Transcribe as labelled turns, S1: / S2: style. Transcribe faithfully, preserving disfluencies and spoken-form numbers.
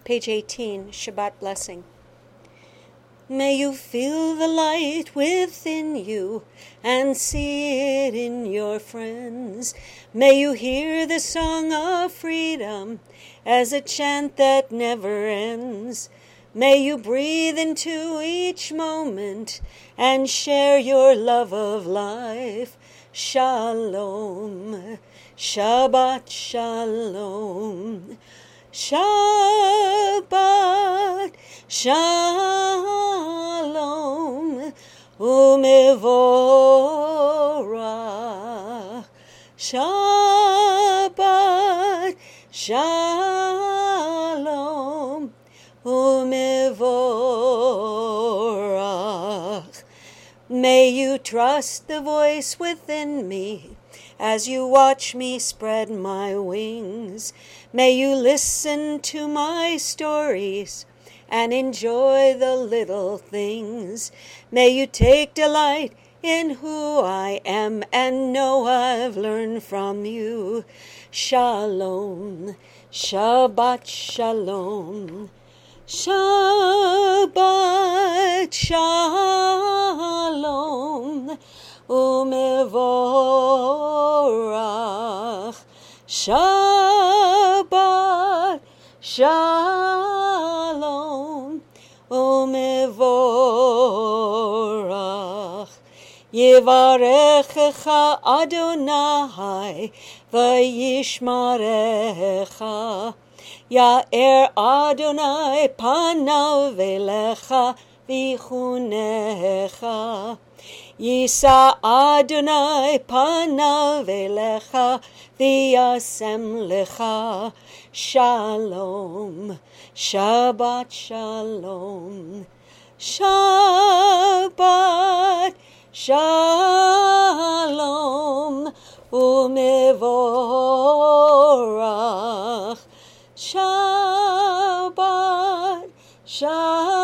S1: Page eighteen, Shabbat Blessing. May you feel the light within you and see it in your friends. May you hear the song of freedom as a chant that never ends. May you breathe into each moment and share your love of life. Shalom, Shabbat Shalom, Shabbat Shalom, Umevorach. Shabbat Shalom, Umevorach. May you trust the voice within me as you watch me spread my wings. May you listen to my stories and enjoy the little things. May you take delight in who I am and know I've learned from you. Shalom, Shabbat Shalom, Shabbat Shalom, Umevorach. Shabbat Shalom, Umevorach. Yivarechecha Adonai v'yishmarecha. Ya'er Adonai panav elecha v'chunecha. Yisa Adonai panav elecha v'yasem lecha. Shalom, Shabbat Shalom, Shabbat Shalom, Umevorach. Shabbat Shalom.